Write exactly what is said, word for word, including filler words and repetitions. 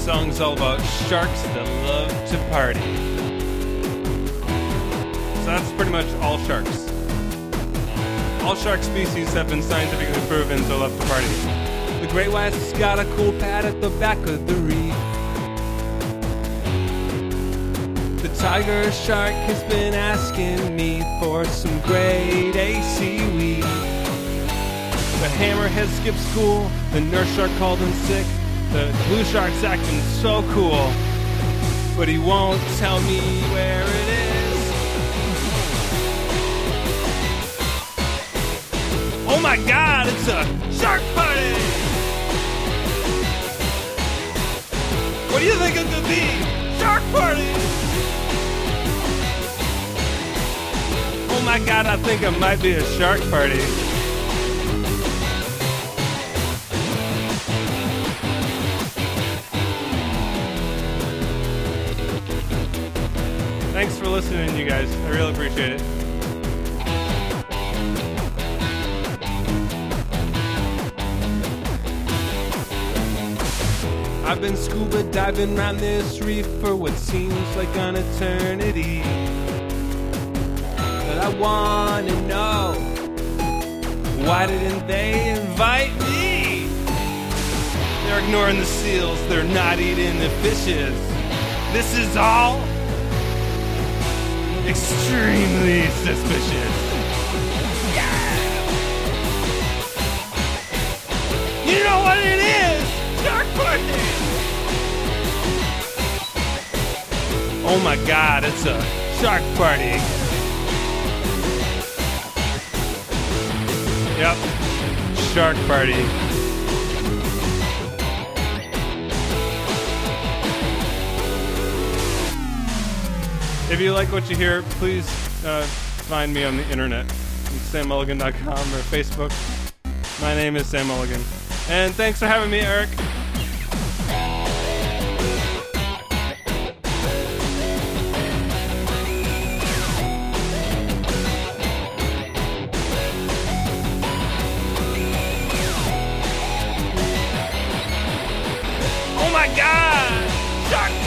song's all about sharks that love to party. So that's pretty much all sharks. All shark species have been scientifically proven to love to party. The great white's got a cool pad at the back of the reef. The tiger shark has been asking me for some grade A seaweed. The hammerhead skipped school, the nurse shark called in sick. The blue shark's acting so cool, but he won't tell me where it is. Oh my God, it's a shark party! What do you think it could be? Shark party! Oh my God, I think it might be a shark party. Thanks for listening, you guys. I really appreciate it. I've been scuba diving around this reef for what seems like an eternity. But I want to know, why didn't they invite me? They're ignoring the seals. They're not eating the fishes. This is all extremely suspicious. Yeah! You know what it is? Shark party! Oh my God, it's a shark party. Yep, shark party. If you like what you hear, please uh, find me on the internet. It's sam mulligan dot com or Facebook. My name is Sam Mulligan. And thanks for having me, Eric. Oh my God! Shark